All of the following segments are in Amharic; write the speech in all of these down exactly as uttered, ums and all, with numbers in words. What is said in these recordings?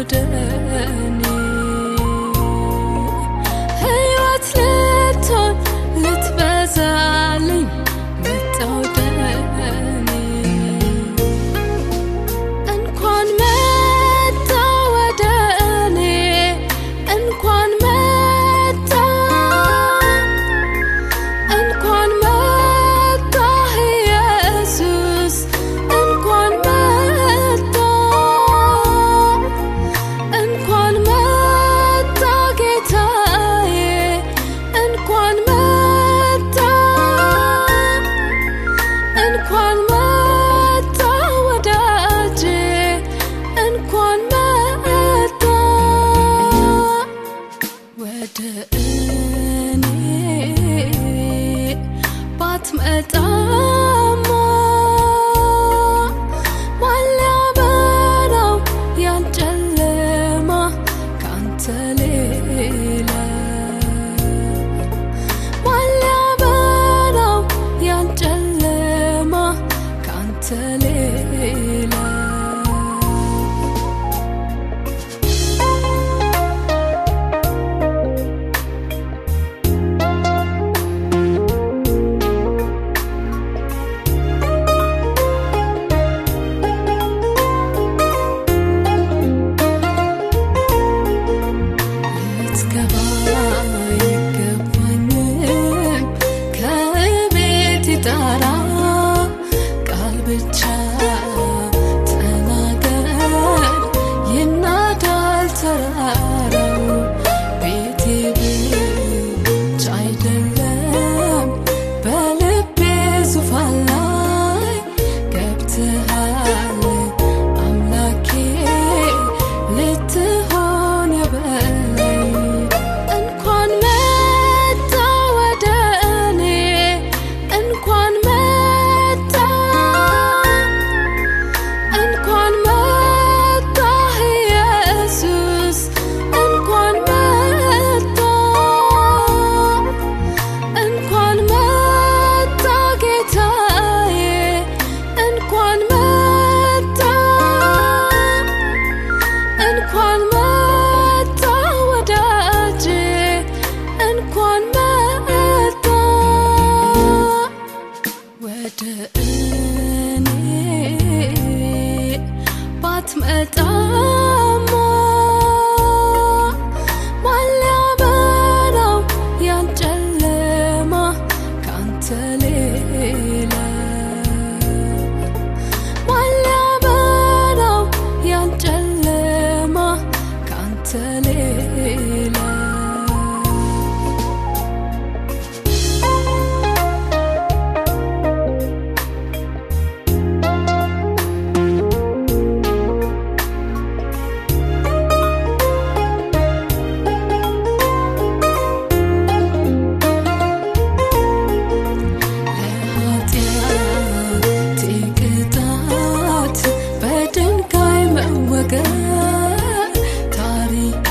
ወደኔ ሕይወት ልትሆን ልትበዛልኝ መጣ ወደኔ እንኳን መጣ ወደኔ እንኳን መጣ እንኳን መጣ ኢየሱስ እንኳን መጣ እንኳን መጣ ጌታዬ እንኳን መጣ እንኳን መጣ ወዳጄ እንኳን መጣ ወደ እኔ ባትመጣማ ማን ሊያበራው ያን ጨለማ ካንተ ሌላ ማን ሊያበራው ያን ጨለማ ካንተ ሌላ ልትገባ አይገባኝም ከቤቴ ጣራ ቃል ብቻ ተናገር ይናዳል ተራራው ቤቴ ብቻ አይደለም በልቤ ዙፋን ላይ ገብተሃል አምላኬ ልትሆን የበላይ እንኳን መጣ ወደኔ እንኳን መጣ እንኳን መጣ ኢየሱስ እንኳን መጣ እንኳን መጣ ጌታዬ እንኳን መጣ እንኳን መጣ ወዳጄ እንኳን መጣ ወደ እኔ ባትመጣማ ማን ሊያበራው ያን ጨለማ ካንተ ሌላ ማን ሊያበራው ያን ጨለማ ካንተ ሌላ ለኃጢአቴ ቅጣት በድንጋይ መወገር ታሪኬ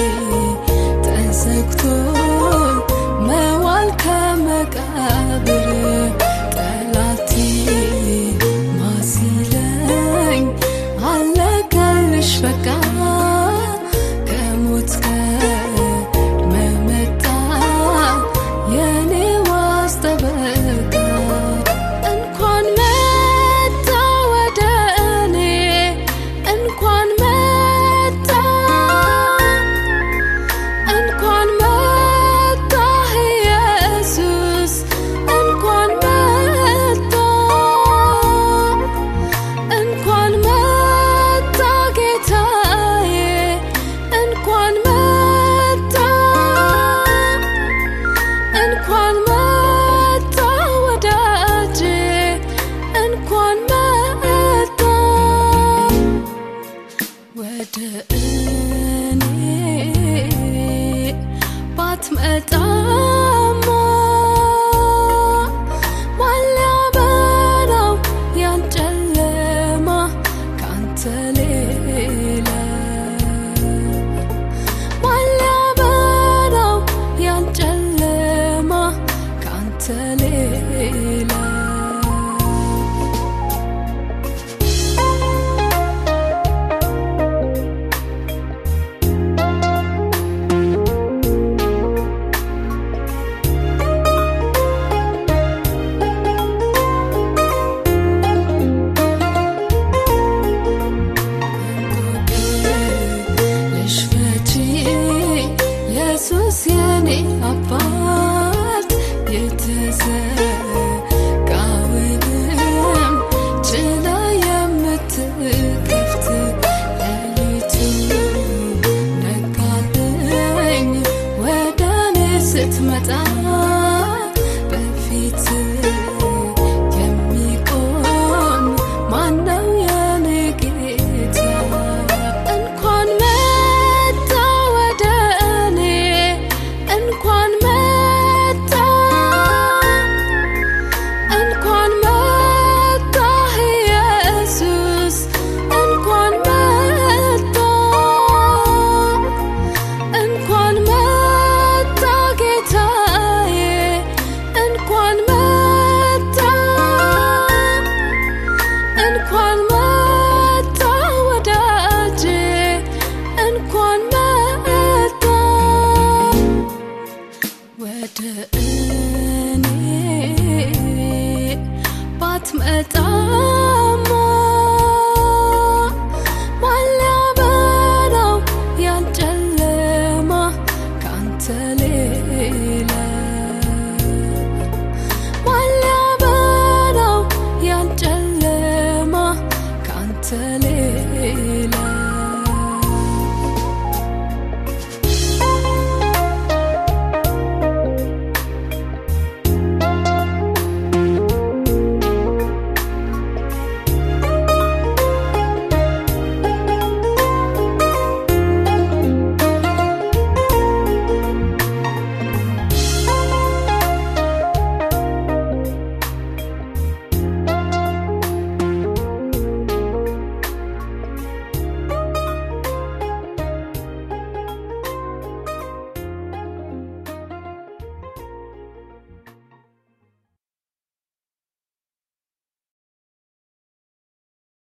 ተዘግቶ መዋል ከመቃብር ጠላቴ ማሲለኝ አለቀልሽ በቃ ከሞት ቀድመህ መጣ የኔ ዋስ ጠበቃ እንኳን መጣ ወደኔ እንኳን መጣ እንኳን መጣ ኢየሱስ እንኳን መጣ እንኳን መጣ ጌታዬ እንኳን መጣ እንኳን መጣ ወዳጄ እንኳን መጣ ወደ እኔ ባትመጣማ ማን ሊያበራው ያን ጨለማ ካንተ ሌላ ማን ሊያበራው ያን ጨለማ ካንተ ሌላ ብትመጣ